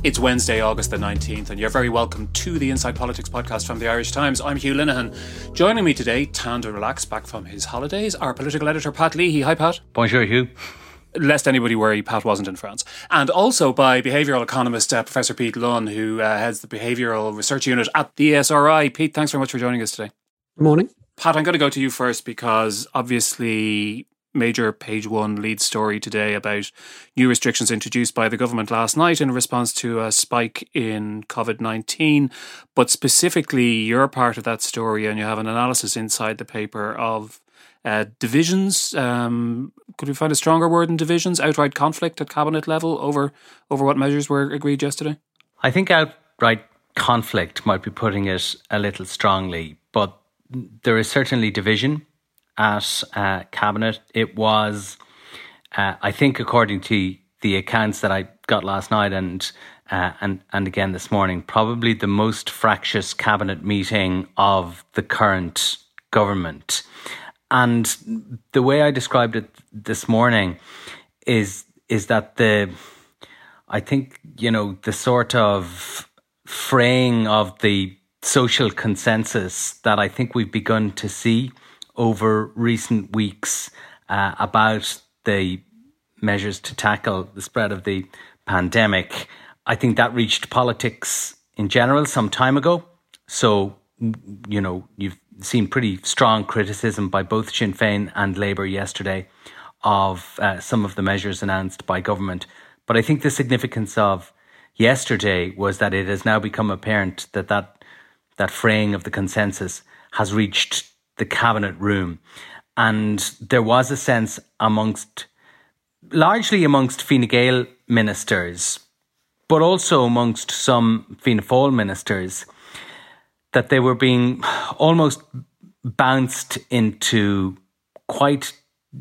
It's Wednesday, August the 19th, and you're very welcome to the Inside Politics podcast from the Irish Times. I'm Hugh Linehan. Joining me today, tan to relax, back from his holidays, our political editor, Pat Leahy. Hi, Pat. Bonjour, Hugh. Lest anybody worry, Pat wasn't in France. And also by behavioural economist Professor Pete Lunn, who heads the Behavioural Research Unit at the ESRI. Pete, thanks very much for joining us today. Good morning. Pat, I'm going to go to you first because obviously major page one lead story today about new restrictions introduced by the government last night in response to a spike in COVID-19. But specifically, you're part of that story and you have an analysis inside the paper of divisions. Could we find a stronger word than divisions? Outright conflict at cabinet level over what measures were agreed yesterday? I think outright conflict might be putting it a little strongly, but there is certainly division at cabinet. It was, I think, according to the accounts that I got last night and again this morning, probably the most fractious cabinet meeting of the current government. And the way I described it this morning is that the sort of fraying of the social consensus that I think we've begun to see over recent weeks about the measures to tackle the spread of the pandemic. I think that reached politics in general some time ago. So, you've seen pretty strong criticism by both Sinn Féin and Labour yesterday of some of the measures announced by government. But I think the significance of yesterday was that it has now become apparent that fraying of the consensus has reached the cabinet room. And there was a sense largely amongst Fine Gael ministers, but also amongst some Fianna Fáil ministers, that they were being almost bounced into quite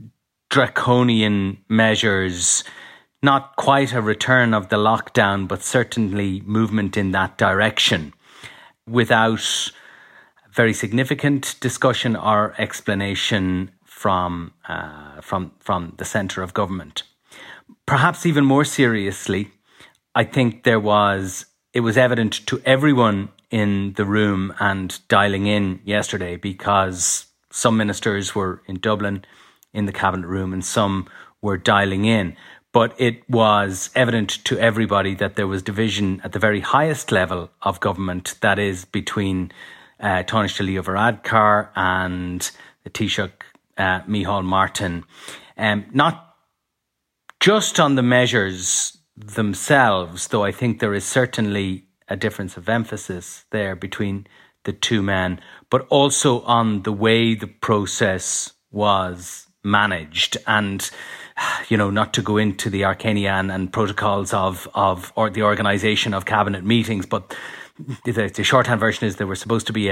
draconian measures, not quite a return of the lockdown, but certainly movement in that direction, without very significant discussion or explanation from the centre of government. Perhaps even more seriously, I think it was evident to everyone in the room and dialing in yesterday, because some ministers were in Dublin in the cabinet room and some were dialing in. But it was evident to everybody that there was division at the very highest level of government, that is between Taoiseach Leo Varadkar and the Taoiseach Micheál Martin. Not just on the measures themselves, though I think there is certainly a difference of emphasis there between the two men, but also on the way the process was managed. And, not to go into the arcana and protocols of or the organisation of cabinet meetings, but the shorthand version is there was supposed to be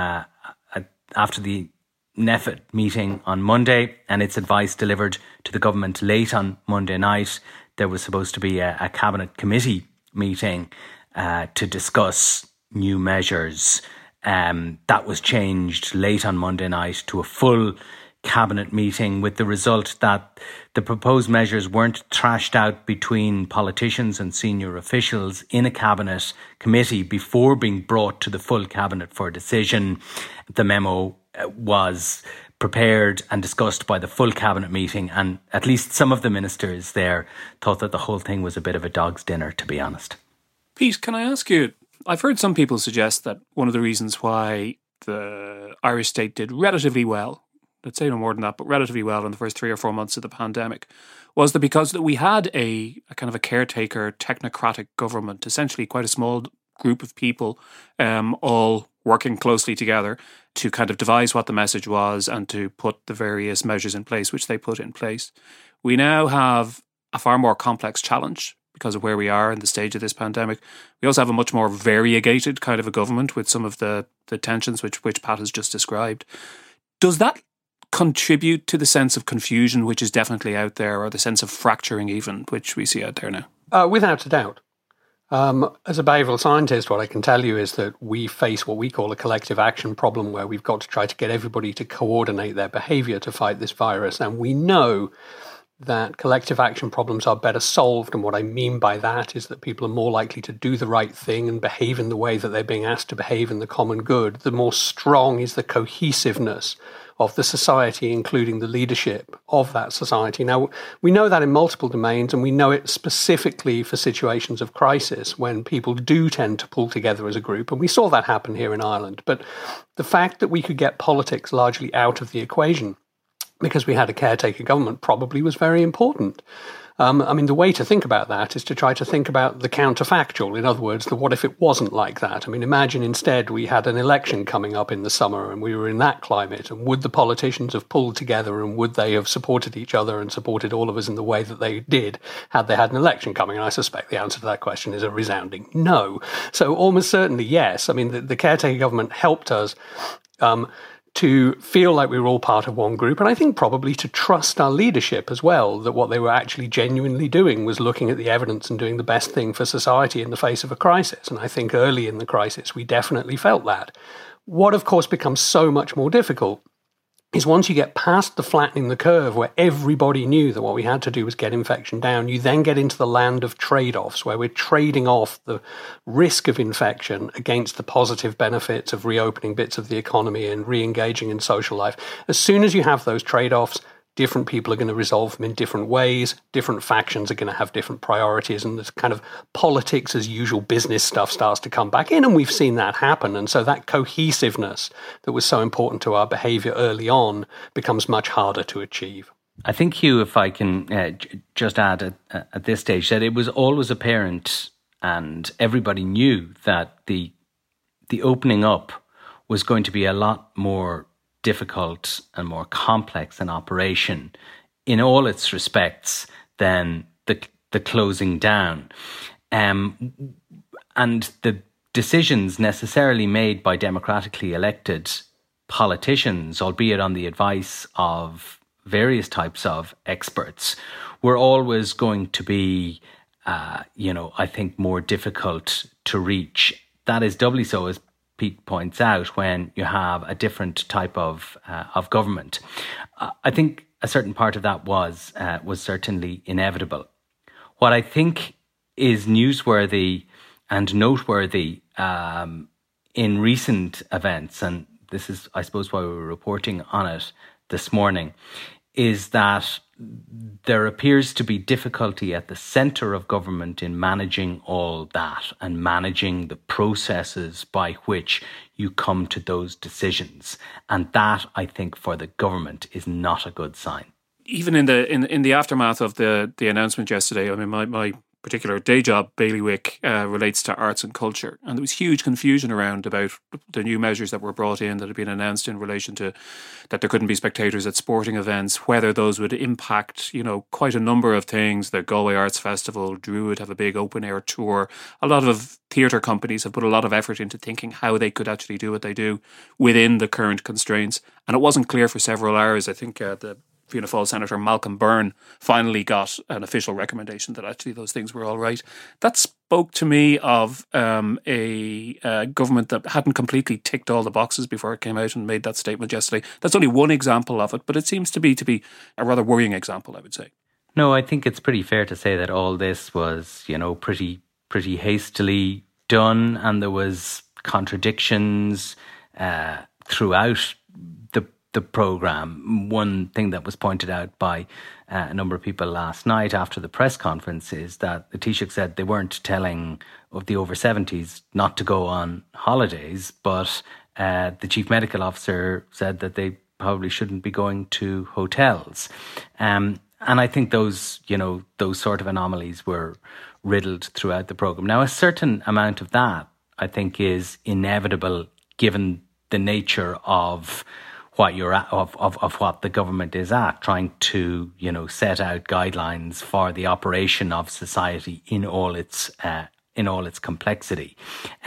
after the NPHET meeting on Monday and its advice delivered to the government late on Monday night, there was supposed to be a cabinet committee meeting to discuss new measures. That was changed late on Monday night to a full cabinet meeting, with the result that the proposed measures weren't thrashed out between politicians and senior officials in a cabinet committee before being brought to the full cabinet for decision. The memo was prepared and discussed by the full cabinet meeting, and at least some of the ministers there thought that the whole thing was a bit of a dog's dinner, to be honest. Pete, can I ask you, I've heard some people suggest that one of the reasons why the Irish state did relatively well, let's say no more than that, but relatively well in the first 3 or 4 months of the pandemic, was that because that we had a kind of a caretaker, technocratic government, essentially quite a small group of people, all working closely together to kind of devise what the message was and to put the various measures in place, which they put in place. We now have a far more complex challenge because of where we are in the stage of this pandemic. We also have a much more variegated kind of a government with some of the tensions which Pat has just described. Does that contribute to the sense of confusion which is definitely out there, or the sense of fracturing even, which we see out there now? Without a doubt. As a behavioural scientist, what I can tell you is that we face what we call a collective action problem, where we've got to try to get everybody to coordinate their behaviour to fight this virus. And we know that collective action problems are better solved. And what I mean by that is that people are more likely to do the right thing and behave in the way that they're being asked to behave in the common good. The more strong is the cohesiveness of the society, including the leadership of that society. Now, we know that in multiple domains, and we know it specifically for situations of crisis when people do tend to pull together as a group. And we saw that happen here in Ireland. But the fact that we could get politics largely out of the equation because we had a caretaker government probably was very important. The way to think about that is to try to think about the counterfactual. In other words, the what if it wasn't like that? Imagine instead we had an election coming up in the summer and we were in that climate. And would the politicians have pulled together and would they have supported each other and supported all of us in the way that they did had they had an election coming? And I suspect the answer to that question is a resounding no. So almost certainly yes. The caretaker government helped us to feel like we were all part of one group, and I think probably to trust our leadership as well, that what they were actually genuinely doing was looking at the evidence and doing the best thing for society in the face of a crisis. And I think early in the crisis, we definitely felt that. What, of course, becomes so much more difficult is once you get past the flattening the curve where everybody knew that what we had to do was get infection down, you then get into the land of trade-offs where we're trading off the risk of infection against the positive benefits of reopening bits of the economy and re-engaging in social life. As soon as you have those trade-offs, different people are going to resolve them in different ways. Different factions are going to have different priorities, and this kind of politics as usual business stuff starts to come back in, and we've seen that happen. And so that cohesiveness that was so important to our behaviour early on becomes much harder to achieve. I think, Hugh, if I can just add at this stage, that it was always apparent and everybody knew that the opening up was going to be a lot more difficult and more complex an operation in all its respects than the closing down. And the decisions necessarily made by democratically elected politicians, albeit on the advice of various types of experts, were always going to be, I think, more difficult to reach. That is doubly so, as Pete points out, when you have a different type of government. I think a certain part of that was certainly inevitable. What I think is newsworthy and noteworthy in recent events, and this is, I suppose, why we were reporting on it this morning, is that there appears to be difficulty at the centre of government in managing all that and managing the processes by which you come to those decisions. And that, I think, for the government is not a good sign. Even in the aftermath of the announcement yesterday, my particular day job, bailiwick, relates to arts and culture. And there was huge confusion around about the new measures that were brought in that had been announced in relation to that there couldn't be spectators at sporting events, whether those would impact, quite a number of things. The Galway Arts Festival, Druid have a big open air tour. A lot of theatre companies have put a lot of effort into thinking how they could actually do what they do within the current constraints. And it wasn't clear for several hours. I think the Fianna Fáil Senator Malcolm Byrne finally got an official recommendation that actually those things were all right. That spoke to me of a government that hadn't completely ticked all the boxes before it came out and made that statement yesterday. That's only one example of it, but it seems to be a rather worrying example, I would say. No, I think it's pretty fair to say that all this was, pretty hastily done, and there was contradictions throughout the programme. One thing that was pointed out by a number of people last night after the press conference is that the Taoiseach said they weren't telling of the over 70s not to go on holidays, but the Chief Medical Officer said that they probably shouldn't be going to hotels. And I think those sort of anomalies were riddled throughout the programme. Now, a certain amount of that, I think, is inevitable given the nature of what you're at, of what the government is at, trying to set out guidelines for the operation of society in all its complexity.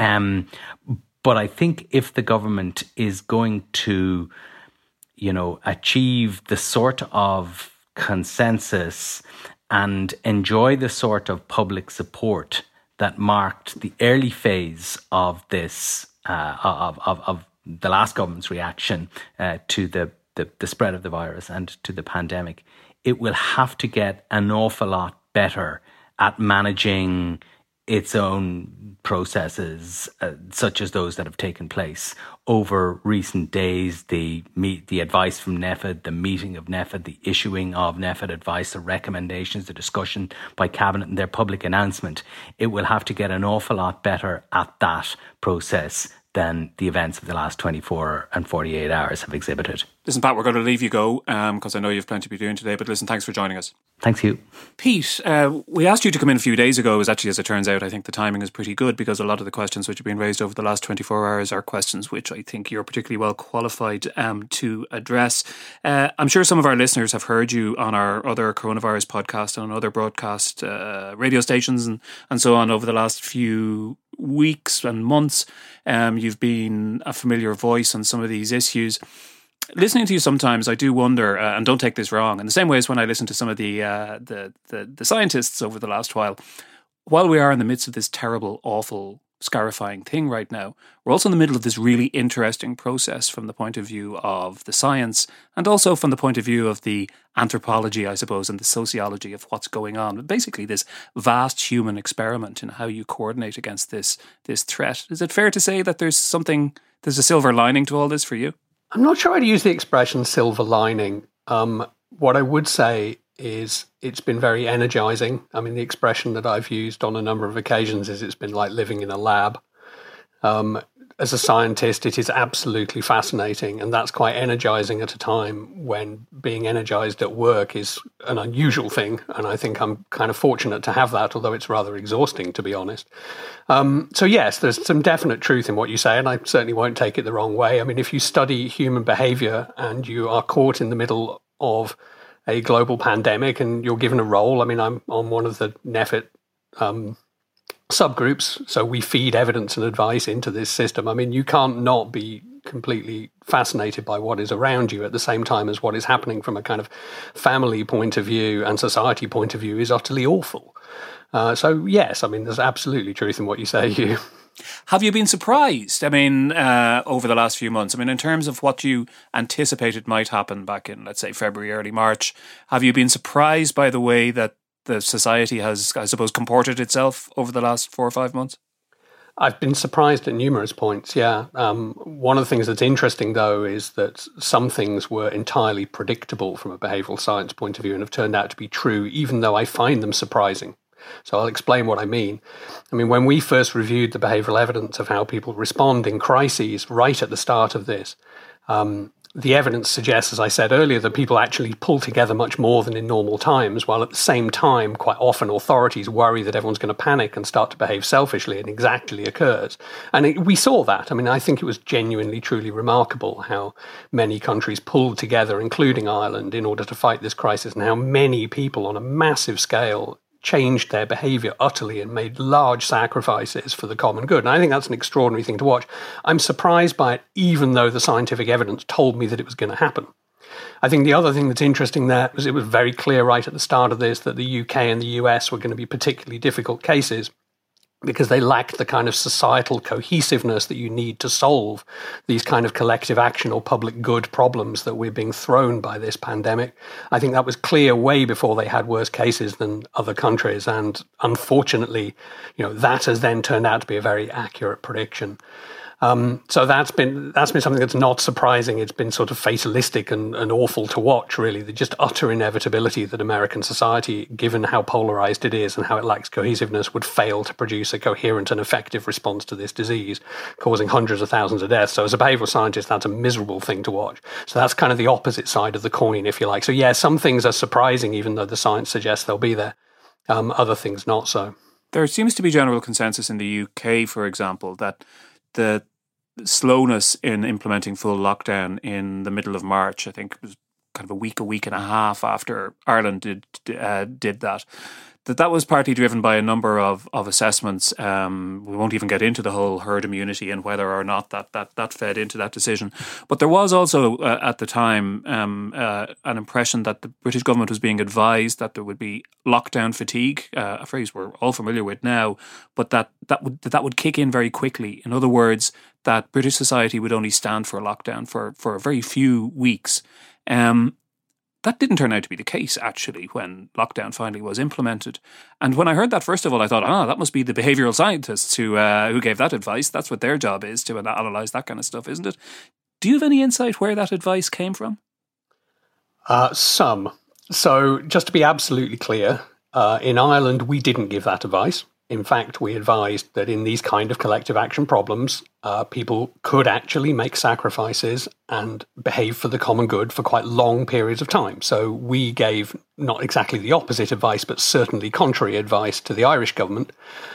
But I think if the government is going to achieve the sort of consensus and enjoy the sort of public support that marked the early phase of this of the last government's reaction to the spread of the virus and to the pandemic, it will have to get an awful lot better at managing its own processes, such as those that have taken place over recent days, the advice from NPHET, the meeting of NPHET, the issuing of NPHET advice, the recommendations, the discussion by Cabinet and their public announcement. It will have to get an awful lot better at that process than the events of the last 24 and 48 hours have exhibited. Listen, Pat, we're going to leave you go because I know you have plenty to be doing today. But listen, thanks for joining us. Thanks, you. Pete, we asked you to come in a few days ago. As it turns out, I think the timing is pretty good because a lot of the questions which have been raised over the last 24 hours are questions which I think you're particularly well qualified to address. I'm sure some of our listeners have heard you on our other coronavirus podcast and on other broadcast radio stations and so on over the last few weeks and months. You've been a familiar voice on some of these issues. Listening to you sometimes, I do wonder, and don't take this wrong, in the same way as when I listen to some of the scientists over the last while we are in the midst of this terrible, awful, scarifying thing right now, we're also in the middle of this really interesting process from the point of view of the science and also from the point of view of the anthropology, I suppose, and the sociology of what's going on. Basically, this vast human experiment in how you coordinate against this threat. Is it fair to say that there's a silver lining to all this for you? I'm not sure I'd use the expression silver lining. What I would say is it's been very energizing. I mean, the expression that I've used on a number of occasions is it's been like living in a lab. As a scientist, it is absolutely fascinating, and that's quite energizing at a time when being energized at work is an unusual thing, and I think I'm kind of fortunate to have that, although it's rather exhausting, to be honest. So yes, there's some definite truth in what you say, and I certainly won't take it the wrong way. I mean, if you study human behavior and you are caught in the middle of a global pandemic and you're given a role, I mean, I'm on one of the NPHET subgroups, so we feed evidence and advice into this system. I mean, you can't not be completely fascinated by what is around you at the same time as what is happening from a kind of family point of view and society point of view is utterly awful. So yes, I mean, there's absolutely truth in what you say, Hugh. Have you been surprised? I mean, over the last few months, I mean, in terms of what you anticipated might happen back in, let's say, February, early March, have you been surprised by the way that the society has, I suppose, comported itself over the last 4 or 5 months? I've been surprised at numerous points, yeah. One of the things that's interesting, though, is that some things were entirely predictable from a behavioural science point of view and have turned out to be true, even though I find them surprising. So I'll explain what I mean. I mean, when we first reviewed the behavioural evidence of how people respond in crises right at the start of this, the evidence suggests, as I said earlier, that people actually pull together much more than in normal times, while at the same time, quite often authorities worry that everyone's going to panic and start to behave selfishly, and exactly occurs. And we saw that. I mean, I think it was genuinely, truly remarkable how many countries pulled together, including Ireland, in order to fight this crisis, and how many people on a massive scale changed their behaviour utterly and made large sacrifices for the common good. And I think that's an extraordinary thing to watch. I'm surprised by it, even though the scientific evidence told me that it was going to happen. I think the other thing that's interesting there was it was very clear right at the start of this that the UK and the US were going to be particularly difficult cases because they lacked the kind of societal cohesiveness that you need to solve these kind of collective action or public good problems that we're being thrown by this pandemic. I think that was clear way before they had worse cases than other countries. And unfortunately, that has then turned out to be a very accurate prediction. So that's been something that's not surprising. It's been sort of fatalistic and awful to watch, really. The just utter inevitability that American society, given how polarized it is and how it lacks cohesiveness, would fail to produce a coherent and effective response to this disease, causing hundreds of thousands of deaths. So as a behavioral scientist, that's a miserable thing to watch. So that's kind of the opposite side of the coin, if you like. So yeah, some things are surprising, even though the science suggests they'll be there. Other things not so. There seems to be general consensus in the UK, for example, that the slowness in implementing full lockdown in the middle of March, I think it was kind of a week and a half after Ireland did that was partly driven by a number of assessments. We won't even get into the whole herd immunity and whether or not that fed into that decision. But there was also at the time an impression that the British government was being advised that there would be lockdown fatigue, a phrase we're all familiar with now, but that would kick in very quickly. In other words, that British society would only stand for a lockdown for a very few weeks. that didn't turn out to be the case, actually, when lockdown finally was implemented. And when I heard that, first of all, I thought, that must be the behavioural scientists who gave that advice. That's what their job is, to analyse that kind of stuff, isn't it? Do you have any insight where that advice came from? Some. So just to be absolutely clear, in Ireland, we didn't give that advice. In fact, we advised that in these kind of collective action problems, people could actually make sacrifices and behave for the common good for quite long periods of time. So we gave not exactly the opposite advice, but certainly contrary advice to the Irish government.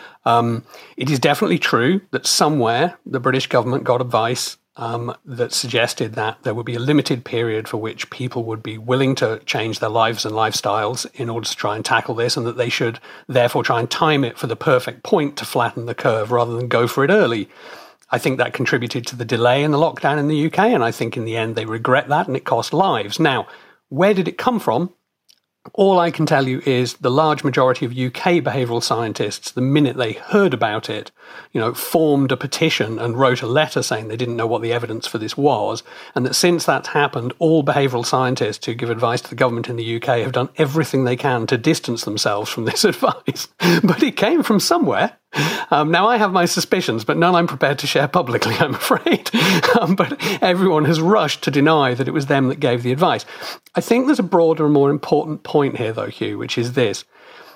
It is definitely true that somewhere the British government got advice that suggested that there would be a limited period for which people would be willing to change their lives and lifestyles in order to try and tackle this, and that they should therefore try and time it for the perfect point to flatten the curve rather than go for it early. I think that contributed to the delay in the lockdown in the UK, and I think in the end they regret that, and it cost lives. Now, where did it come from? All I can tell you is the large majority of UK behavioural scientists, the minute they heard about it, formed a petition and wrote a letter saying they didn't know what the evidence for this was, and that since that's happened, all behavioural scientists who give advice to the government in the UK have done everything they can to distance themselves from this advice. But it came from somewhere. Now, I have my suspicions, but none I'm prepared to share publicly, I'm afraid. But everyone has rushed to deny that it was them that gave the advice. I think there's a broader and more important point here, though, Hugh, which is this.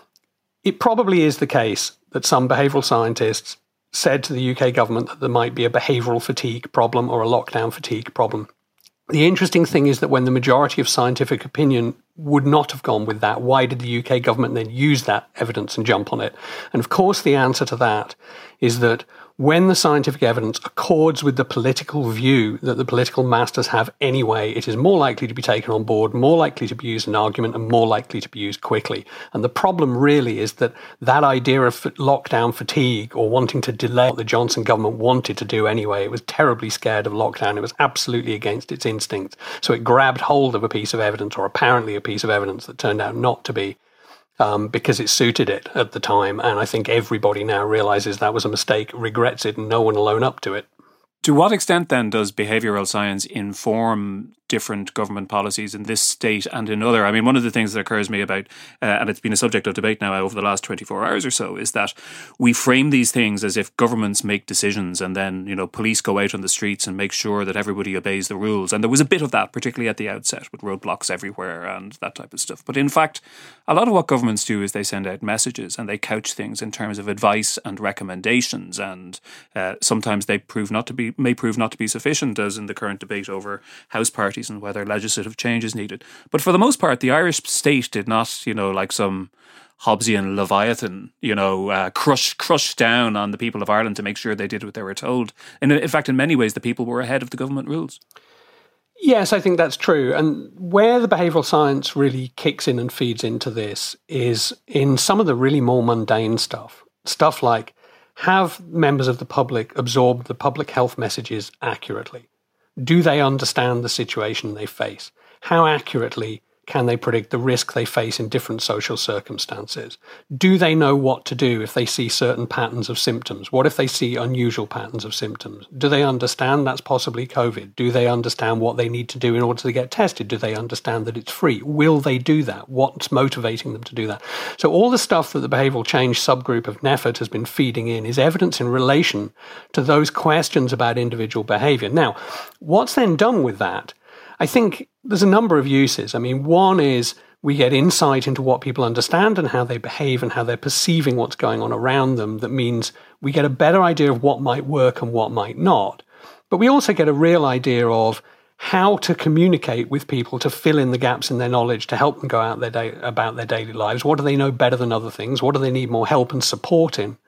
It probably is the case that some behavioural scientists said to the UK government that there might be a behavioural fatigue problem or a lockdown fatigue problem. The interesting thing is that when the majority of scientific opinion would not have gone with that, why did the UK government then use that evidence and jump on it? And of course, the answer to that is that when the scientific evidence accords with the political view that the political masters have anyway, it is more likely to be taken on board, more likely to be used in argument, and more likely to be used quickly. And the problem really is that that idea of lockdown fatigue, or wanting to delay what the Johnson government wanted to do anyway, it was terribly scared of lockdown. It was absolutely against its instincts. So it grabbed hold of a piece of evidence, or apparently a piece of evidence that turned out not to be, because it suited it at the time. And I think everybody now realizes that was a mistake, regrets it, and no one will own up to it. To what extent, then, does behavioural science inform different government policies in this state and in other? I mean, one of the things that occurs me about, and it's been a subject of debate now over the last 24 hours or so, is that we frame these things as if governments make decisions and then, police go out on the streets and make sure that everybody obeys the rules. And there was a bit of that, particularly at the outset, with roadblocks everywhere and that type of stuff. But in fact, a lot of what governments do is they send out messages and they couch things in terms of advice and recommendations, and sometimes they may prove not to be sufficient, as in the current debate over house parties and whether legislative change is needed. But for the most part, the Irish state did not, like some Hobbesian Leviathan, crush down on the people of Ireland to make sure they did what they were told. And in fact, in many ways, the people were ahead of the government rules. Yes, I think that's true. And where the behavioural science really kicks in and feeds into this is in some of the really more mundane stuff. Stuff like, have members of the public absorbed the public health messages accurately? Do they understand the situation they face? How accurately can they predict the risk they face in different social circumstances? Do they know what to do if they see certain patterns of symptoms? What if they see unusual patterns of symptoms? Do they understand that's possibly COVID? Do they understand what they need to do in order to get tested? Do they understand that it's free? Will they do that? What's motivating them to do that? So all the stuff that the behavioural change subgroup of NPHET has been feeding in is evidence in relation to those questions about individual behaviour. Now, what's then done with that? I think there's a number of uses. I mean, one is we get insight into what people understand and how they behave and how they're perceiving what's going on around them. That means we get a better idea of what might work and what might not. But we also get a real idea of how to communicate with people to fill in the gaps in their knowledge, to help them go out about their daily lives. What do they know better than other things? What do they need more help and support in?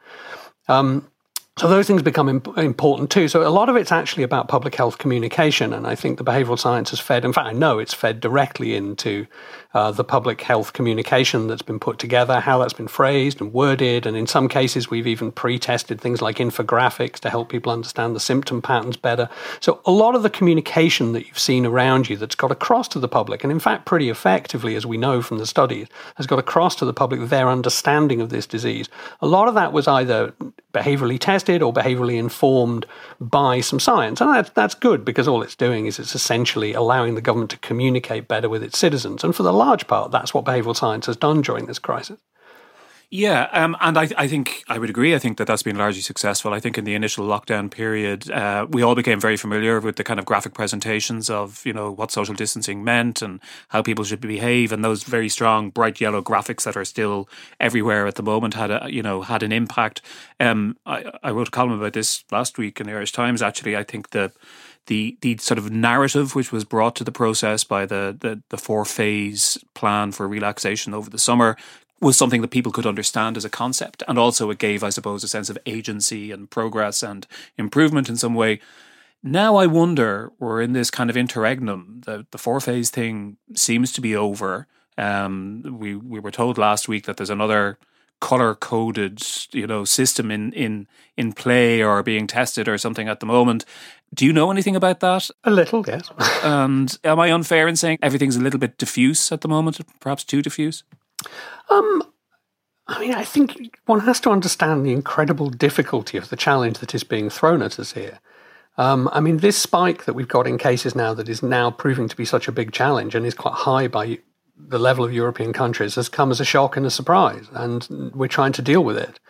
So those things become important too. So a lot of it's actually about public health communication, and I think the behavioural science has fed, in fact, I know it's fed directly into the public health communication that's been put together, how that's been phrased and worded, and in some cases we've even pre-tested things like infographics to help people understand the symptom patterns better. So a lot of the communication that you've seen around you that's got across to the public, and in fact pretty effectively, as we know from the studies, has got across to the public their understanding of this disease. A lot of that was either behaviorally tested or behaviorally informed by some science. And that's good, because all it's doing is it's essentially allowing the government to communicate better with its citizens. And for the large part, that's what behavioral science has done during this crisis. Yeah, and I think I would agree. I think that that's been largely successful. I think in the initial lockdown period, we all became very familiar with the kind of graphic presentations of, what social distancing meant and how people should behave, and those very strong, bright yellow graphics that are still everywhere at the moment had an impact. I wrote a column about this last week in the Irish Times. Actually, I think the sort of narrative which was brought to the process by the 4-phase plan for relaxation over the summer was something that people could understand as a concept. And also it gave, I suppose, a sense of agency and progress and improvement in some way. Now I wonder, we're in this kind of interregnum. The 4-phase thing seems to be over. We were told last week that there's another color-coded, system in play or being tested or something at the moment. Do you know anything about that? A little, yes. And am I unfair in saying everything's a little bit diffuse at the moment, perhaps too diffuse? I think one has to understand the incredible difficulty of the challenge that is being thrown at us here. This spike that we've got in cases now that is now proving to be such a big challenge and is quite high by the level of European countries has come as a shock and a surprise, and we're trying to deal with it.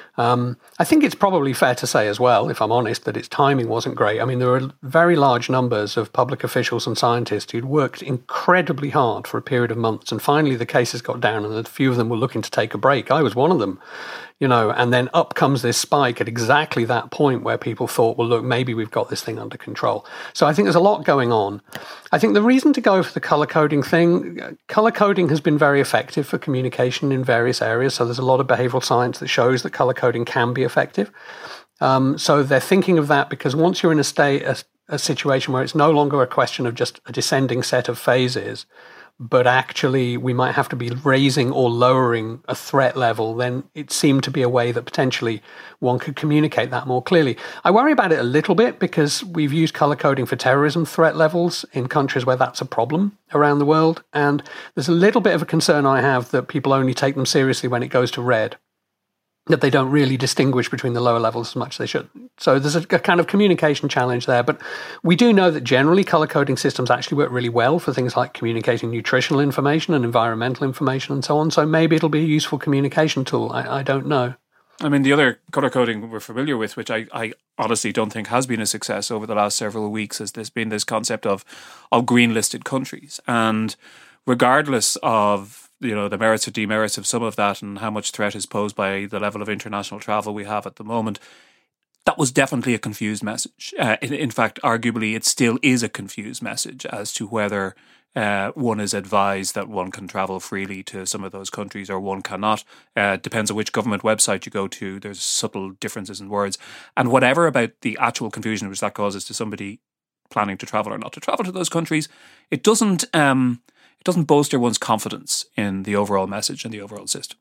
I think it's probably fair to say as well, if I'm honest, that its timing wasn't great. There were very large numbers of public officials and scientists who'd worked incredibly hard for a period of months, and finally the cases got down and a few of them were looking to take a break. I was one of them, and then up comes this spike at exactly that point where people thought, well, look, maybe we've got this thing under control. So I think there's a lot going on. I think the reason to go for the color coding thing, color coding has been very effective for communication in various areas. So there's a lot of behavioral science that shows that color coding can be effective. So they're thinking of that because once you're in a situation where it's no longer a question of just a descending set of phases, but actually we might have to be raising or lowering a threat level, then it seemed to be a way that potentially one could communicate that more clearly. I worry about it a little bit because we've used color coding for terrorism threat levels in countries where that's a problem around the world. And there's a little bit of a concern I have that people only take them seriously when it goes to red, that they don't really distinguish between the lower levels as much as they should. So there's a kind of communication challenge there. But we do know that generally color coding systems actually work really well for things like communicating nutritional information and environmental information and so on. So maybe it'll be a useful communication tool. I don't know. The other color coding we're familiar with, which I honestly don't think has been a success over the last several weeks, has been this concept of green listed countries. And regardless of the merits or demerits of some of that and how much threat is posed by the level of international travel we have at the moment, that was definitely a confused message. In fact, arguably, it still is a confused message as to whether one is advised that one can travel freely to some of those countries or one cannot. Depends on which government website you go to. There's subtle differences in words. And whatever about the actual confusion which that causes to somebody planning to travel or not to travel to those countries, it doesn't bolster one's confidence in the overall message and the overall system.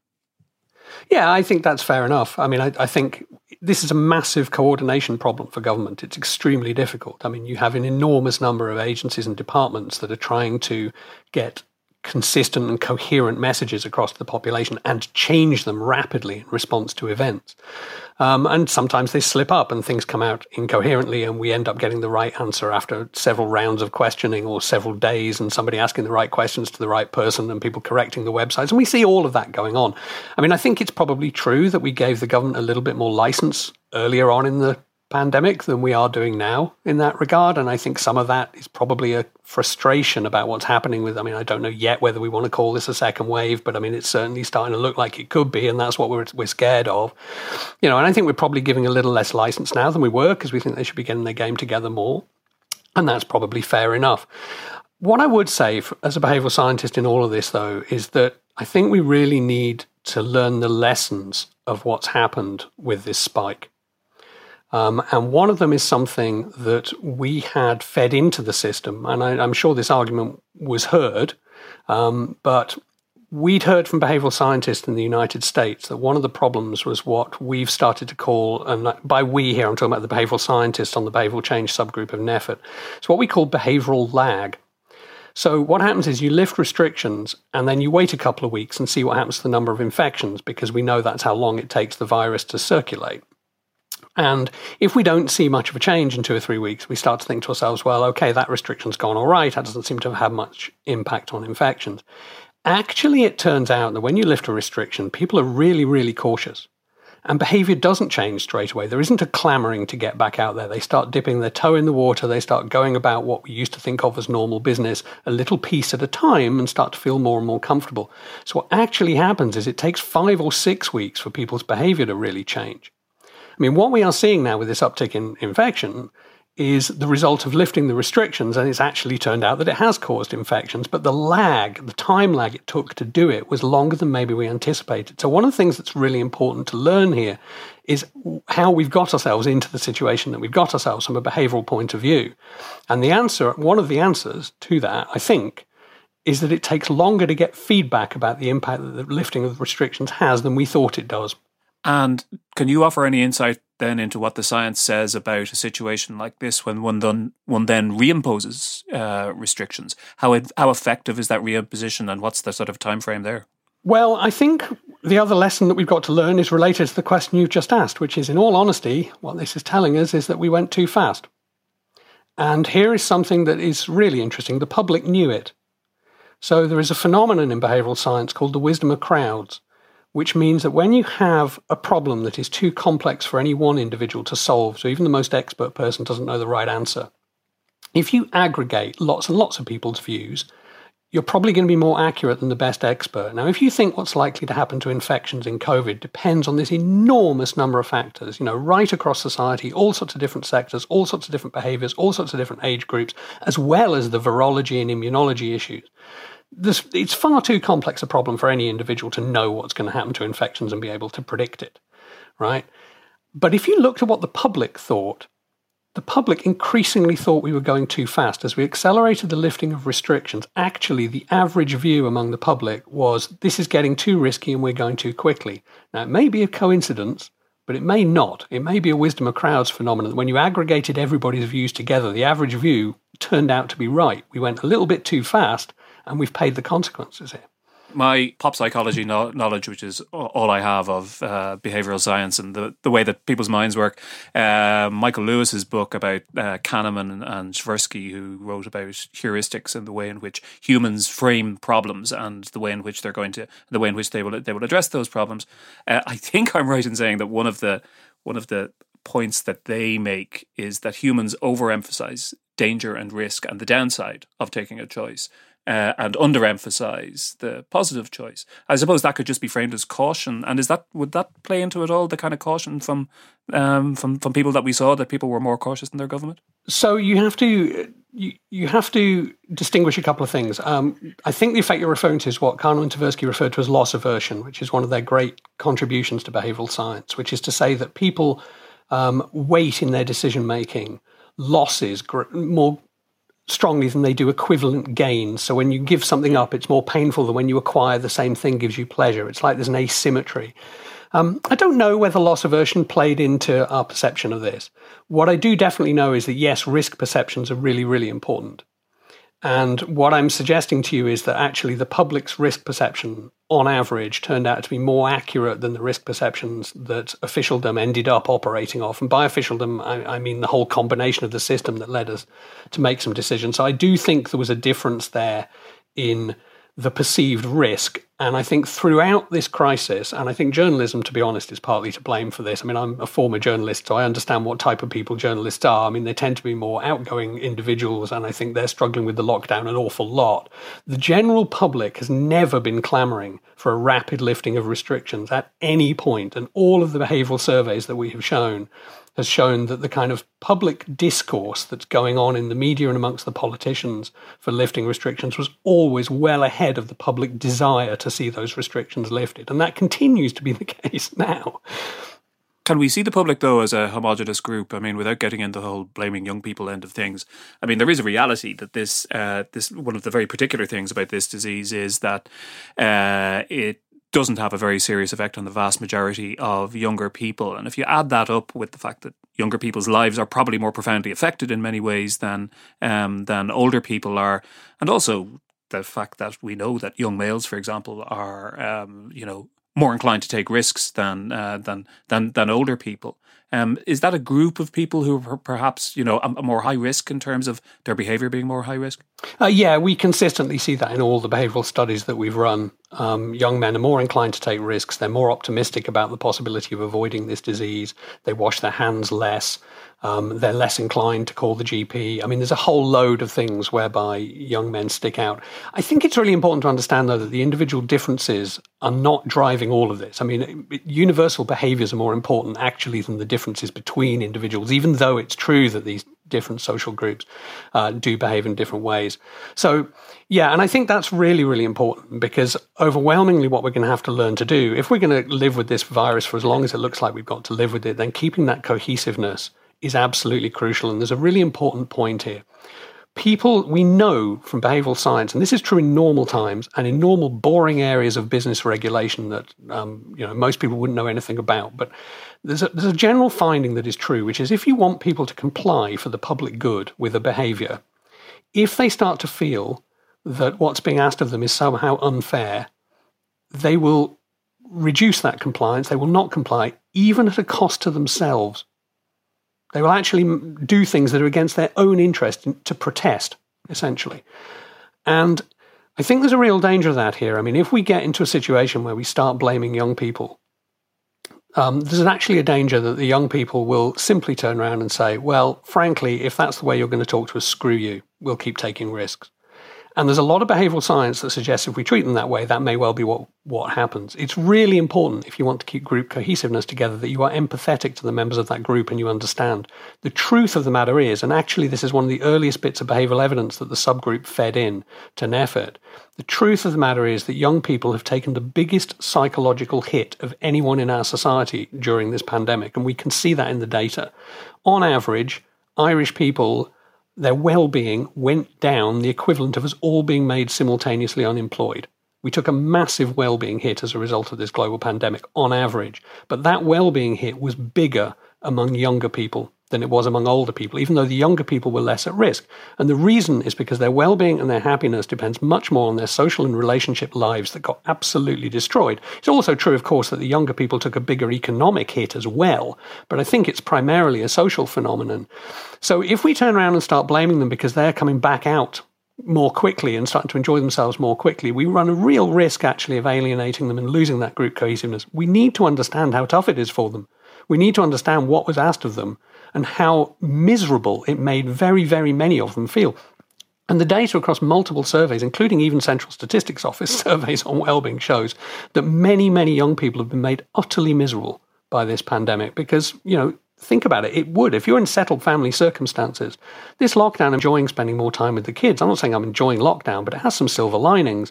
Yeah, I think that's fair enough. I think this is a massive coordination problem for government. It's extremely difficult. You have an enormous number of agencies and departments that are trying to get consistent and coherent messages across the population and change them rapidly in response to events. And sometimes they slip up and things come out incoherently and we end up getting the right answer after several rounds of questioning or several days and somebody asking the right questions to the right person and people correcting the websites. And we see all of that going on. I think it's probably true that we gave the government a little bit more license earlier on in the pandemic than we are doing now in that regard. And I think some of that is probably a frustration about what's happening with, I don't know yet whether we want to call this a second wave, but it's certainly starting to look like it could be. And that's what we're scared of, and I think we're probably giving a little less license now than we were because we think they should be getting their game together more. And that's probably fair enough. What I would say as a behavioral scientist in all of this, though, is that I think we really need to learn the lessons of what's happened with this spike. And one of them is something that we had fed into the system. And I'm sure this argument was heard, but we'd heard from behavioral scientists in the United States that one of the problems was what we've started to call, and by we here, I'm talking about the behavioral scientists on the behavioral change subgroup of NEFIT. It's what we call behavioral lag. So what happens is you lift restrictions and then you wait a couple of weeks and see what happens to the number of infections because we know that's how long it takes the virus to circulate. And if we don't see much of a change in 2 or 3 weeks, we start to think to ourselves, well, okay, that restriction's gone all right. That doesn't seem to have had much impact on infections. Actually, it turns out that when you lift a restriction, people are really, really cautious. And behavior doesn't change straight away. There isn't a clamoring to get back out there. They start dipping their toe in the water. They start going about what we used to think of as normal business, a little piece at a time, and start to feel more and more comfortable. So what actually happens is it takes 5 or 6 weeks for people's behavior to really change. I mean, what we are seeing now with this uptick in infection is the result of lifting the restrictions, and it's actually turned out that it has caused infections, but the time lag it took to do it was longer than maybe we anticipated. So one of the things that's really important to learn here is how we've got ourselves into the situation that we've got ourselves from a behavioral point of view. And one of the answers to that, I think, is that it takes longer to get feedback about the impact that the lifting of the restrictions has than we thought it does. And can you offer any insight then into what the science says about a situation like this when one then reimposes restrictions? How effective is that reimposition, and what's the sort of time frame there? Well, I think the other lesson that we've got to learn is related to the question you've just asked, which is, in all honesty, what this is telling us is that we went too fast. And here is something that is really interesting. The public knew it. So there is a phenomenon in behavioral science called the wisdom of crowds, which means that when you have a problem that is too complex for any one individual to solve, so even the most expert person doesn't know the right answer, if you aggregate lots and lots of people's views, you're probably going to be more accurate than the best expert. Now, if you think what's likely to happen to infections in COVID depends on this enormous number of factors, right across society, all sorts of different sectors, all sorts of different behaviors, all sorts of different age groups, as well as the virology and immunology issues, it's far too complex a problem for any individual to know what's going to happen to infections and be able to predict it, right? But if you looked at what the public thought, the public increasingly thought we were going too fast. As we accelerated the lifting of restrictions, actually the average view among the public was, this is getting too risky and we're going too quickly. Now, it may be a coincidence, but it may not. It may be a wisdom of crowds phenomenon. When you aggregated everybody's views together, the average view turned out to be right. We went a little bit too fast, and we've paid the consequences here. My pop psychology knowledge, which is all I have of behavioral science and the way that people's minds work, Michael Lewis's book about Kahneman and Tversky, who wrote about heuristics and the way in which humans frame problems and the way in which they will address those problems. I think I'm right in saying that one of the points that they make is that humans overemphasize danger and risk and the downside of taking a choice, and underemphasize the positive choice. I suppose that could just be framed as caution. And would that play into it all, the kind of caution from people that we saw, that people were more cautious in their government? So you have to distinguish a couple of things. I think the effect you're referring to is what Kahneman and Tversky referred to as loss aversion, which is one of their great contributions to behavioral science, which is to say that people weight in their decision making losses more strongly than they do equivalent gains. So when you give something up, it's more painful than when you acquire the same thing gives you pleasure. It's like there's an asymmetry. I don't know whether loss aversion played into our perception of this. What I do definitely know is that, yes, risk perceptions are really, really important. And what I'm suggesting to you is that actually the public's risk perception, on average, turned out to be more accurate than the risk perceptions that officialdom ended up operating off. And by officialdom, I mean the whole combination of the system that led us to make some decisions. So I do think there was a difference there in the perceived risk. And I think throughout this crisis, and I think journalism, to be honest, is partly to blame for this. I mean, I'm a former journalist, so I understand what type of people journalists are. I mean, they tend to be more outgoing individuals, and I think they're struggling with the lockdown an awful lot. The general public has never been clamoring for a rapid lifting of restrictions at any point, and all of the behavioral surveys that we have shown has shown that the kind of public discourse that's going on in the media and amongst the politicians for lifting restrictions was always well ahead of the public desire to see those restrictions lifted. And that continues to be the case now. Can we see the public, though, as a homogenous group? I mean, without getting into the whole blaming young people end of things. I mean, there is a reality that this one of the very particular things about this disease is that it doesn't have a very serious effect on the vast majority of younger people. And if you add that up with the fact that younger people's lives are probably more profoundly affected in many ways than older people are, and also the fact that we know that young males, for example, are more inclined to take risks than older people. Is that a group of people who are perhaps, a more high risk in terms of their behaviour being more high risk? Yeah, we consistently see that in all the behavioural studies that we've run. Young men are more inclined to take risks. They're more optimistic about the possibility of avoiding this disease. They wash their hands less. They're less inclined to call the GP. I mean, there's a whole load of things whereby young men stick out. I think it's really important to understand, though, that the individual differences are not driving all of this. I mean, universal behaviours are more important, actually, than the differences between individuals, even though it's true that these different social groups do behave in different ways. So, yeah, and I think that's really, really important, because overwhelmingly what we're going to have to learn to do, if we're going to live with this virus for as long as it looks like we've got to live with it, then keeping that cohesiveness is absolutely crucial. And there's a really important point here. People, we know from behavioral science, and this is true in normal times and in normal boring areas of business regulation that most people wouldn't know anything about, but there's a general finding that is true, which is if you want people to comply for the public good with a behavior, if they start to feel that what's being asked of them is somehow unfair, they will reduce that compliance. They will not comply, even at a cost to themselves. They will actually do things that are against their own interest to protest, essentially. And I think there's a real danger of that here. I mean, if we get into a situation where we start blaming young people, there's actually a danger that the young people will simply turn around and say, well, frankly, if that's the way you're going to talk to us, screw you. We'll keep taking risks. And there's a lot of behavioural science that suggests if we treat them that way, that may well be what happens. It's really important, if you want to keep group cohesiveness together, that you are empathetic to the members of that group and you understand. The truth of the matter is, and actually this is one of the earliest bits of behavioural evidence that the subgroup fed in to NPHET, the truth of the matter is that young people have taken the biggest psychological hit of anyone in our society during this pandemic, and we can see that in the data. On average, Irish people, their well-being went down the equivalent of us all being made simultaneously unemployed. We took a massive well-being hit as a result of this global pandemic on average, but that well-being hit was bigger among younger people than it was among older people, even though the younger people were less at risk. And the reason is because their well-being and their happiness depends much more on their social and relationship lives that got absolutely destroyed. It's also true, of course, that the younger people took a bigger economic hit as well, but I think it's primarily a social phenomenon. So if we turn around and start blaming them because they're coming back out more quickly and starting to enjoy themselves more quickly, we run a real risk actually of alienating them and losing that group cohesiveness. We need to understand how tough it is for them. We need to understand what was asked of them and how miserable it made very, very many of them feel. And the data across multiple surveys, including even Central Statistics Office surveys on wellbeing, shows that many, many young people have been made utterly miserable by this pandemic because, think about it, it would. If you're in settled family circumstances, this lockdown, I'm enjoying spending more time with the kids. I'm not saying I'm enjoying lockdown, but it has some silver linings.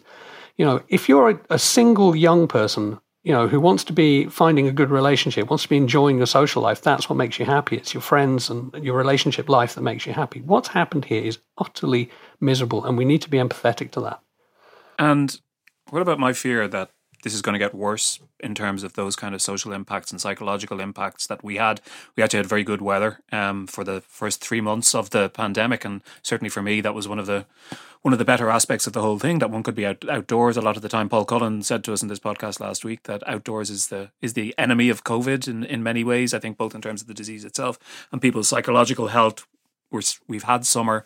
If you're a single young person, who wants to be finding a good relationship, wants to be enjoying your social life, that's what makes you happy. It's your friends and your relationship life that makes you happy. What's happened here is utterly miserable, and we need to be empathetic to that. And what about my fear that this is going to get worse in terms of those kind of social impacts and psychological impacts that we had? We actually had very good weather for the first 3 months of the pandemic, and certainly for me that was one of the better aspects of the whole thing, that one could be outdoors a lot of the time. Paul Cullen said to us in this podcast last week that outdoors is the enemy of COVID in many ways, I think, both in terms of the disease itself and people's psychological health. We've had summer.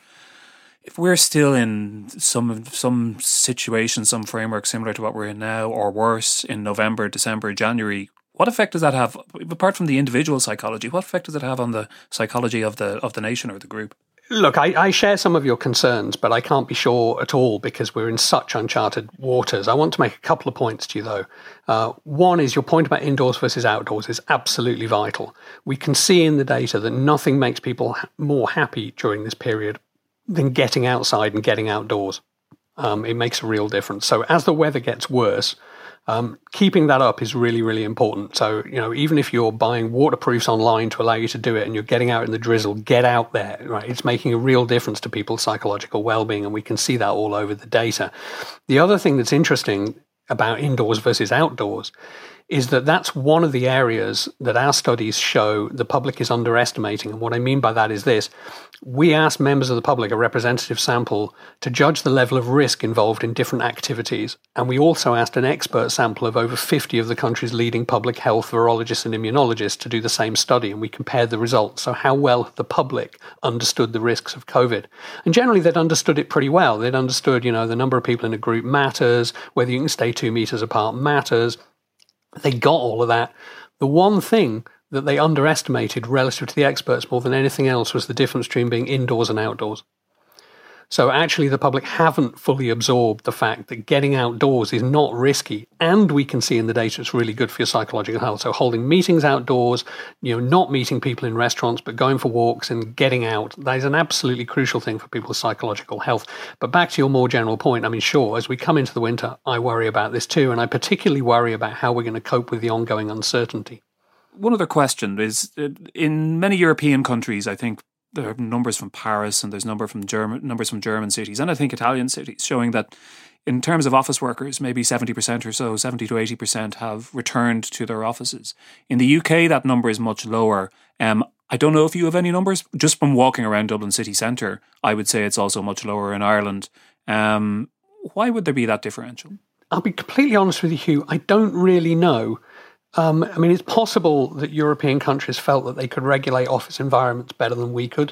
If we're still in some situation, some framework similar to what we're in now or worse in November, December, January, what effect does that have, apart from the individual psychology, what effect does it have on the psychology of the nation or the group? Look, I share some of your concerns, but I can't be sure at all because we're in such uncharted waters. I want to make a couple of points to you, though. One is your point about indoors versus outdoors is absolutely vital. We can see in the data that nothing makes people more happy during this period than getting outside and getting outdoors. It makes a real difference. So as the weather gets worse, keeping that up is really, really important. So, even if you're buying waterproofs online to allow you to do it and you're getting out in the drizzle, get out there, right? It's making a real difference to people's psychological well-being, and we can see that all over the data. The other thing that's interesting about indoors versus outdoors is that that's one of the areas that our studies show the public is underestimating. And what I mean by that is this. We asked members of the public, a representative sample, to judge the level of risk involved in different activities. And we also asked an expert sample of over 50 of the country's leading public health virologists and immunologists to do the same study. And we compared the results. So how well the public understood the risks of COVID. And generally, they'd understood it pretty well. They'd understood, the number of people in a group matters, whether you can stay 2 meters apart matters. They got all of that. The one thing that they underestimated relative to the experts more than anything else was the difference between being indoors and outdoors. So actually, the public haven't fully absorbed the fact that getting outdoors is not risky. And we can see in the data it's really good for your psychological health. So holding meetings outdoors, not meeting people in restaurants, but going for walks and getting out, that is an absolutely crucial thing for people's psychological health. But back to your more general point, sure, as we come into the winter, I worry about this too. And I particularly worry about how we're going to cope with the ongoing uncertainty. One other question is, in many European countries, I think, there are numbers from Paris and there's numbers from German cities and I think Italian cities showing that in terms of office workers, maybe 70% or so, 70 to 80% have returned to their offices. In the UK, that number is much lower. I don't know if you have any numbers. Just from walking around Dublin city centre, I would say it's also much lower in Ireland. Why would there be that differential? I'll be completely honest with you, Hugh. I don't really know. It's possible that European countries felt that they could regulate office environments better than we could.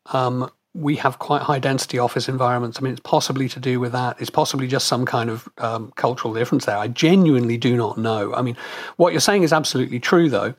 We have quite high density office environments. It's possibly to do with that. It's possibly just some kind of cultural difference there. I genuinely do not know. What you're saying is absolutely true, though.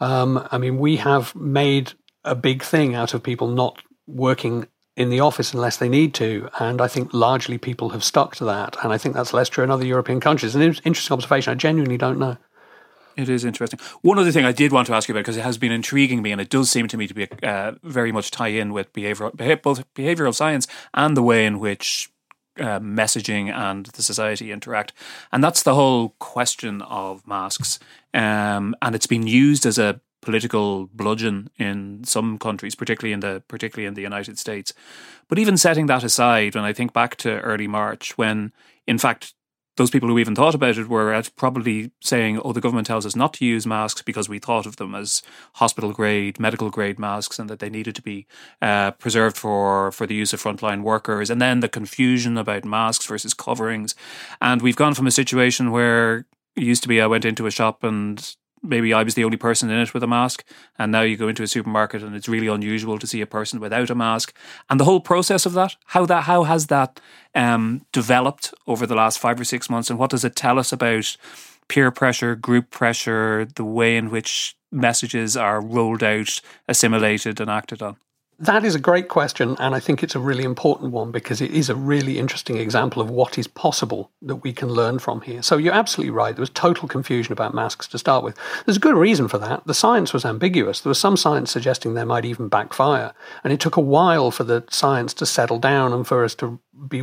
We have made a big thing out of people not working in the office unless they need to. And I think largely people have stuck to that. And I think that's less true in other European countries. An interesting observation. I genuinely don't know. It is interesting. One other thing I did want to ask you about, because it has been intriguing me, and it does seem to me to be very much tie in with both behavioural science and the way in which messaging and the society interact. And that's the whole question of masks. And it's been used as a political bludgeon in some countries, particularly in the United States. But even setting that aside, when I think back to early March, when in fact those people who even thought about it were probably saying, the government tells us not to use masks because we thought of them as hospital grade, medical grade masks, and that they needed to be preserved for the use of frontline workers. And then the confusion about masks versus coverings. And we've gone from a situation where it used to be I went into a shop and maybe I was the only person in it with a mask, and now you go into a supermarket and it's really unusual to see a person without a mask. And the whole process of that, how has that developed over the last 5 or 6 months, and what does it tell us about peer pressure, group pressure, the way in which messages are rolled out, assimilated and acted on? That is a great question, and I think it's a really important one because it is a really interesting example of what is possible that we can learn from here. So you're absolutely right. There was total confusion about masks to start with. There's a good reason for that. The science was ambiguous. There was some science suggesting they might even backfire, and it took a while for the science to settle down and for us to be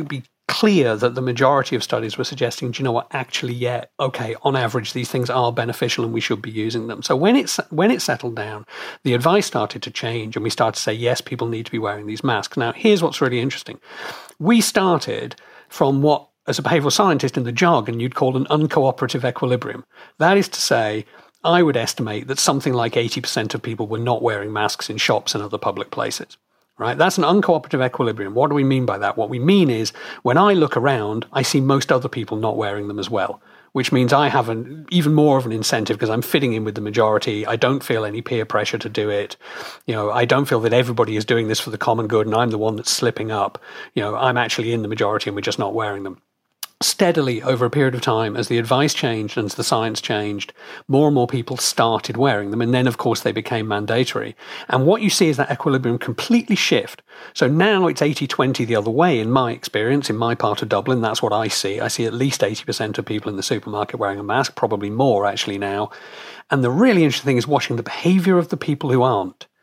clear that the majority of studies were suggesting, do you know what, actually, yeah, okay, on average, these things are beneficial and we should be using them. So when it settled down, the advice started to change and we started to say, yes, people need to be wearing these masks. Now, here's what's really interesting. We started from what, as a behavioral scientist in the jargon, you'd call an uncooperative equilibrium. That is to say, I would estimate that something like 80% of people were not wearing masks in shops and other public places. Right? That's an uncooperative equilibrium. What do we mean by that? What we mean is when I look around, I see most other people not wearing them as well, which means I have even more of an incentive because I'm fitting in with the majority. I don't feel any peer pressure to do it. I don't feel that everybody is doing this for the common good and I'm the one that's slipping up. I'm actually in the majority and we're just not wearing them. Steadily over a period of time, as the advice changed and as the science changed, more and more people started wearing them. And then, of course, they became mandatory. And what you see is that equilibrium completely shift. So now it's 80-20 the other way, in my experience, in my part of Dublin. That's what I see. I see at least 80% of people in the supermarket wearing a mask, probably more actually now. And the really interesting thing is watching the behavior of the people who aren't.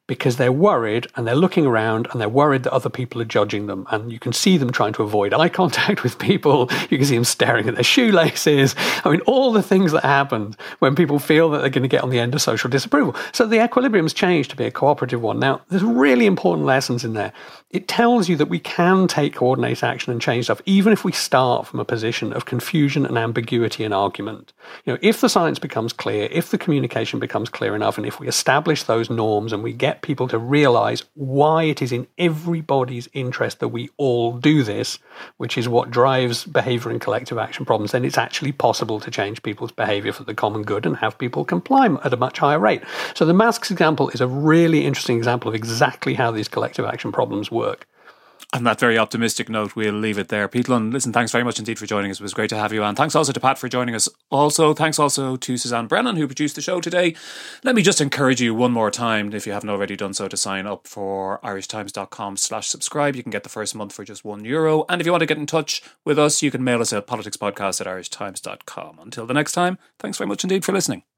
because they're worried and they're looking around and they're worried that other people are judging them. And you can see them trying to avoid eye contact with people. You can see them staring at their shoelaces. I mean, all the things that happen when people feel that they're going to get on the end of social disapproval. So the equilibrium's changed to be a cooperative one. Now, there's really important lessons in there. It tells you that we can take coordinated action and change stuff, even if we start from a position of confusion and ambiguity and argument. If the science becomes clear, if the communication becomes clear enough, and if we establish those norms and we get people to realize why it is in everybody's interest that we all do this, which is what drives behavior and collective action problems, then it's actually possible to change people's behavior for the common good and have people comply at a much higher rate. So the masks example is a really interesting example of exactly how these collective action problems work. On that very optimistic note, we'll leave it there. Pete Lunn, listen, thanks very much indeed for joining us. It was great to have you on. Thanks also to Pat for joining us. Also, thanks also to Suzanne Brennan, who produced the show today. Let me just encourage you one more time, if you haven't already done so, to sign up for irishtimes.com/subscribe. You can get the first month for just €1. And if you want to get in touch with us, you can mail us at politicspodcast@irishtimes.com. Until the next time, thanks very much indeed for listening.